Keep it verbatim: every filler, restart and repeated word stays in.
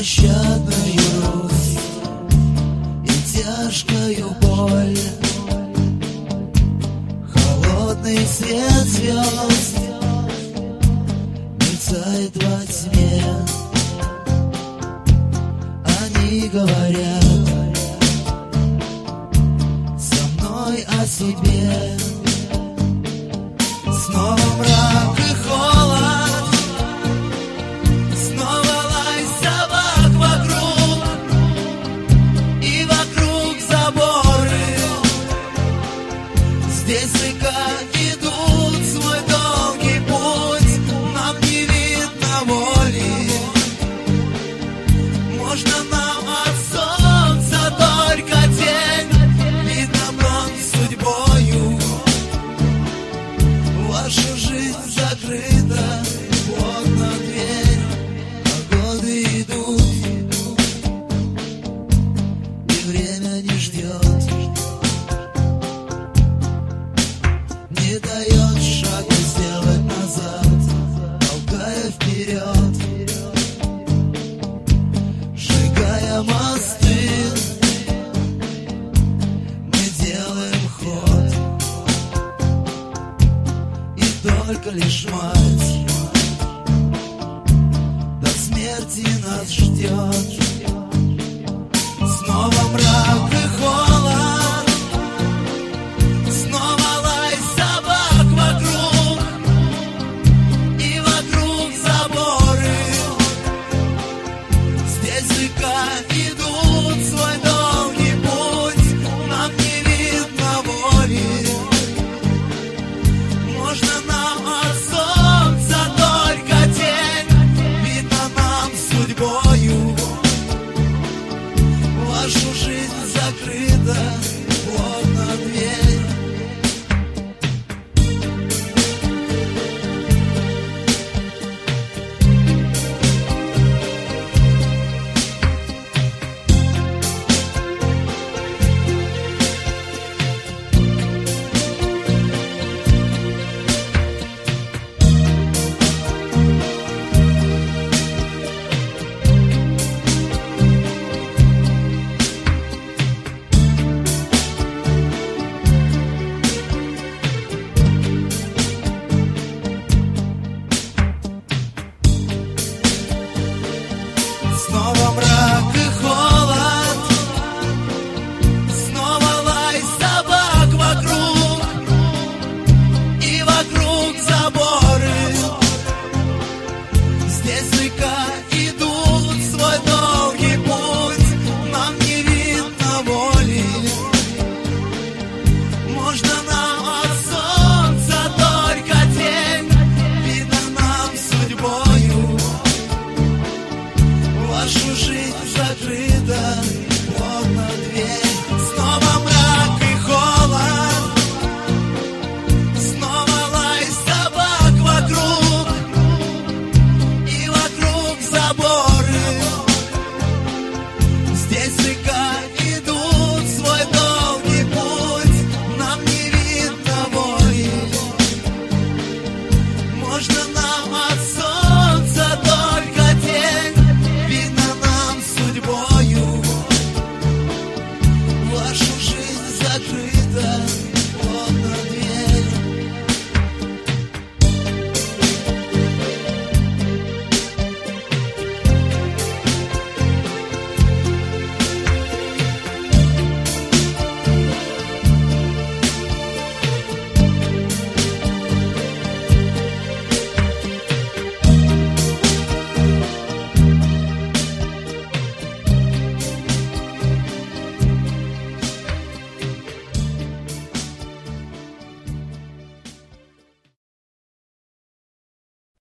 беспощадную грусть и тяжкую боль. Холодный свет звезд мерцает во тьме. Они говорят со мной о судьбе. Снова мрак и холод, снова лай собак вокруг, и вокруг заборы. Здесь века идут свой долгий путь, нам не видно воли. Можно нам от солнца только тень, видно нам судьбою. Ваша жизнь закрыта, вот на дверь, а годы идут, и время не ждет, не дает шага сделать назад, толкая вперед, сжигая мосты, мы делаем ход. Только лишь мать до смерти нас ждет. Снова мрак и холод, снова лай собак вокруг, и вокруг заборы. Здесь века идут свой долгий путь, нам не видно воли. Можно нам от солнца только тень, видно нам судьбою. Вашу жизнь закрыта, плотно дверь. Снова мрак и холод, снова лай собак вокруг, и вокруг заборы. Здесь века идут свой долгий путь, нам не видно воли. Можно нам от солнца только тень, видно нам судьбою. Вашу жизнь закрыта, плотно дверь. Снова мрак и холод, снова лай собак вокруг, и вокруг забор.